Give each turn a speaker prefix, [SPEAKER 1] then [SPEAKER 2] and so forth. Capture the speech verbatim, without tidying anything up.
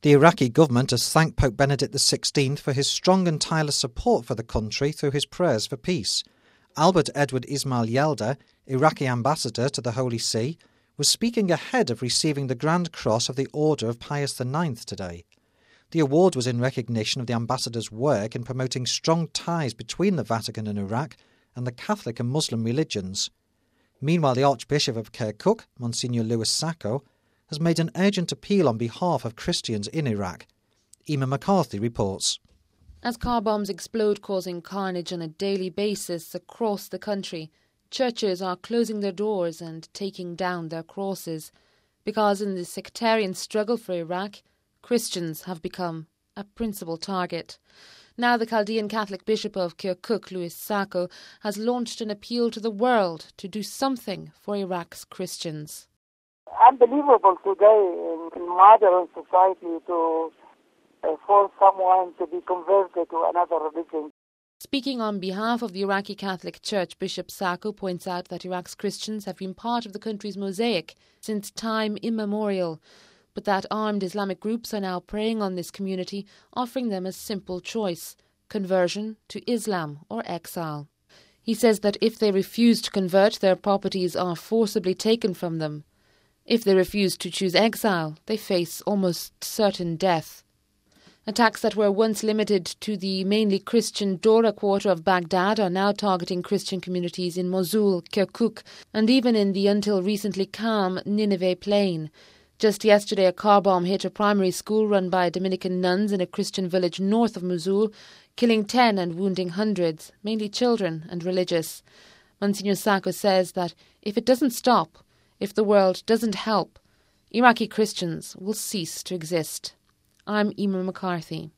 [SPEAKER 1] The Iraqi government has thanked Pope Benedict the sixteenth for his strong and tireless support for the country through his prayers for peace. Albert Edward Ismail Yelda, Iraqi ambassador to the Holy See, was speaking ahead of receiving the Grand Cross of the Order of Pius the ninth today. The award was in recognition of the ambassador's work in promoting strong ties between the Vatican and Iraq and the Catholic and Muslim religions. Meanwhile, the Archbishop of Kirkuk, Monsignor Louis Sacco, has made an urgent appeal on behalf of Christians in Iraq. Emma McCarthy reports.
[SPEAKER 2] As car bombs explode, causing carnage on a daily basis across the country, churches are closing their doors and taking down their crosses, because in the sectarian struggle for Iraq, Christians have become a principal target. Now the Chaldean Catholic Bishop of Kirkuk, Louis Sacco, has launched an appeal to the world to do something for Iraq's Christians.
[SPEAKER 3] Unbelievable today in modern society to uh, force someone to be converted to another religion.
[SPEAKER 2] Speaking on behalf of the Iraqi Catholic Church, Bishop Sacco points out that Iraq's Christians have been part of the country's mosaic since time immemorial, but that armed Islamic groups are now preying on this community, offering them a simple choice: conversion to Islam or exile. He says that if they refuse to convert, their properties are forcibly taken from them. If they refuse to choose exile, they face almost certain death. Attacks that were once limited to the mainly Christian Dora quarter of Baghdad are now targeting Christian communities in Mosul, Kirkuk, and even in the until recently calm Nineveh plain. Just yesterday, a car bomb hit a primary school run by Dominican nuns in a Christian village north of Mosul, killing ten and wounding hundreds, mainly children and religious. Monsignor Sacco says that if it doesn't stop, if the world doesn't help, Iraqi Christians will cease to exist. I'm Emma McCarthy.